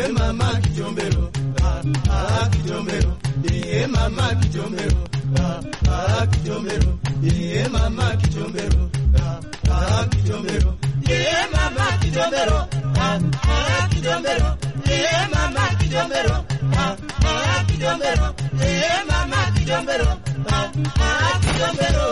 Iye mama Kijombero, Kijombero. Iye mama Kijombero, Kijombero. Iye mama Kijombero, Kijombero. Iye mama Kijombero, Kijombero. Iye mama Kijombero, Kijombero. Iye mama Kijombero, Kijombero.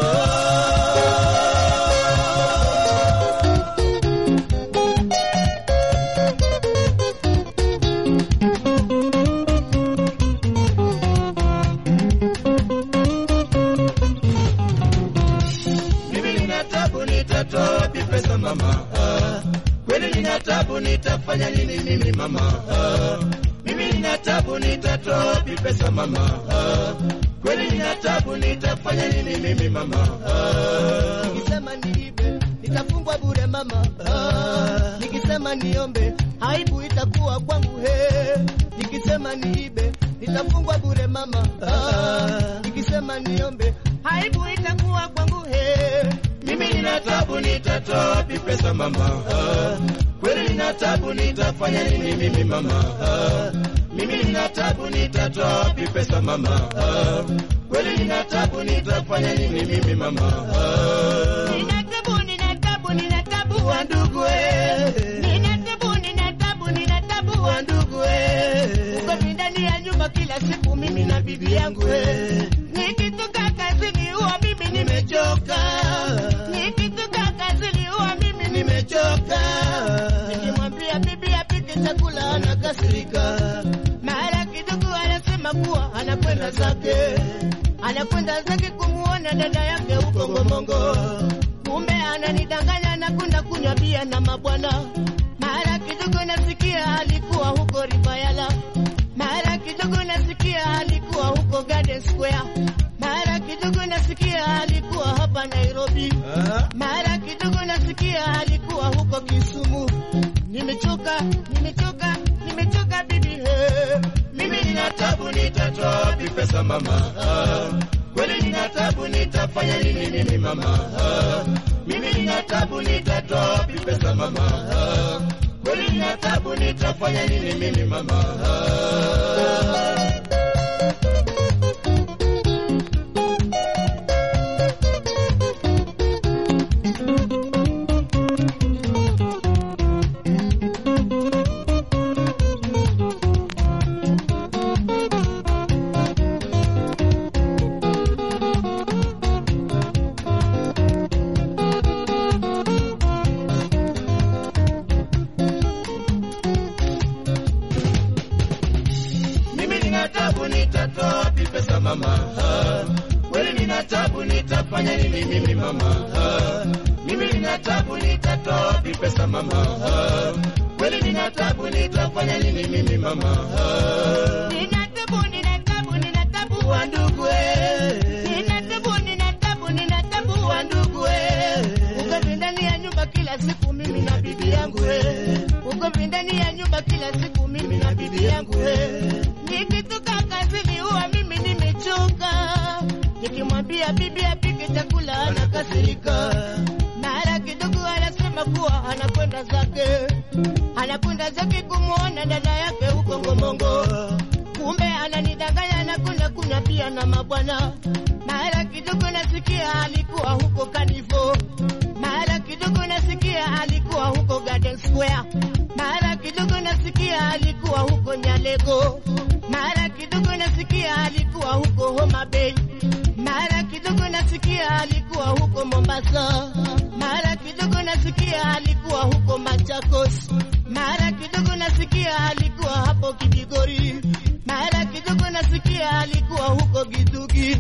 Pesa mama, kweli nina tabu nitafanya nini mimi mama, mimi nina tabu nitatoa pesa mama, kweli nina tabu nitafanya nini mimi mama, nikisema niibe nitafungwa bure mama, nikisema niombe aibu itakuwa kwangu he, nikisema niibe nitafungwa bure mama, nikisema niombe aibu itakuwa kwangu he. Mimi nina tabu nitatoa pesa mama, kweli nina tabu nitafanya nini mimi mama, mimi nina tabu nitatoa pesa mama, kweli nina tabu nitafanya nini mimi mama, nina tabu wa ndugu nina tabu wa ndugu uko ndani ya nyumba kila siku mimi na bibi yangu nikitoka kazini huwa mimi nimechoka, nikitoka kazini huwa mimi nimechoka, nikimwambia bibi apike chakula anakasirika, mara kidogo anasema kuwa anakwenda zake kumuona dada yake huko Ngomongo, kumbe ananidanganya na kwenda kunywa bia na mabwana, mara kidogo nasikia alikuwa huko Ribayala, mara kidogo nasikia alikuwa huko Garden Square, mara kidogo nasikia alikuwa hapa Nairobi, mara kidogo nasikia alikuwa huko Kisumu. Nimechoka bibi mimi nina tabu nitatoa pesa mama, kweli nina tabu nitafanya nini mimi mama, mimi nina tabu nitatoa pesa mama, kweli nina tabu nitafanya nini mimi mama. Mama, kweli nina tabu nitafanya nini mimi mama, mimi nina tabu nitatoa pesa mama, kweli nina tabu nitafanya nini mimi mama, nina tabu wa ndugu nina tabu wa ndugu uko ndani ya nyumba kila siku mimi na bibi yangu uko ndani ya nyumba kila siku mimi na bibi yangu nikitoka kazini huwa mimi nimechoka, nikimwambia bibi apike chakula anakasirika, mara kidogo anasema kuwa anakwenda zake kumuona dada yake huko Ngomongo, kumbe ananidanganya na kwenda kunywa bia na mabwana, mara kidogo nasikia alikuwa huko Kanivo, mara kidogo nasikia alikuwa huko Garden Square, mara kidogo nasikia alikuwa huko Nyalego, mara kidogo nasikia alikuwa huko Homa Bay, mara kidogo nasikia alikuwa huko Mombasa, mara kidogo nasikia alikuwa huko Machakos, mara kidogo nasikia alikuwa hapo Kibigori, mara kidogo nasikia alikuwa huko Gitugi.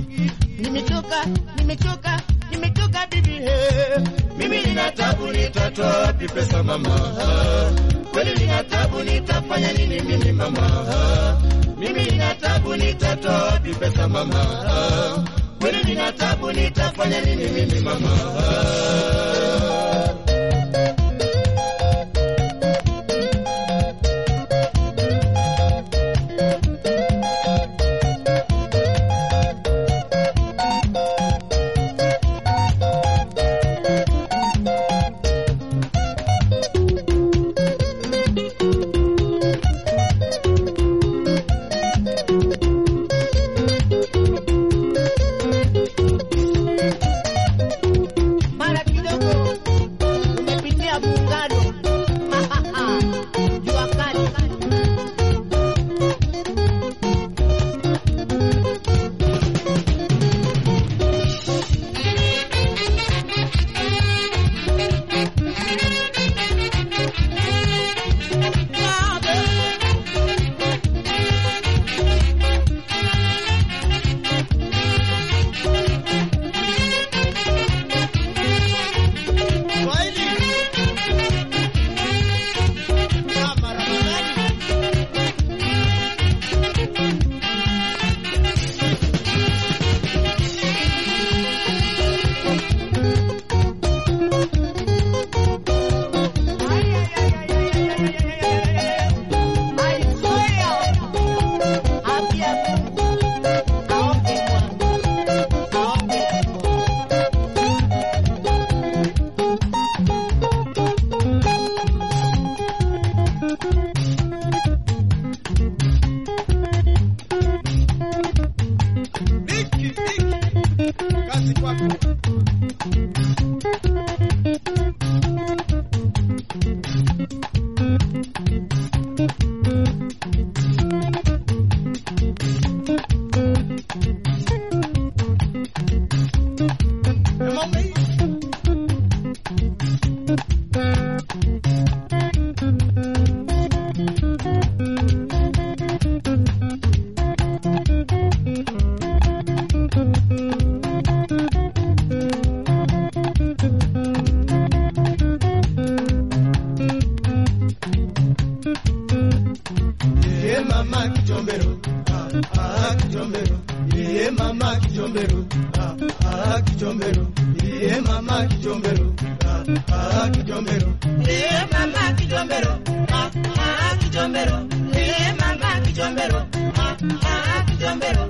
Nimechoka bibi mimi nina tabu nitatoa pesa mama, kweli nina tabu nitafanya nini mimi mama, mimi nina tabu nitatoa pesa mama, kweli nina tabu nitafanya nini mimi mama. mama Kijombero, Kijombero, iye mama Kijombero, Kijombero, iye mama Kijombero, Kijombero, iye mama Kijombero, Kijombero, iye mama Kijombero, Kijombero.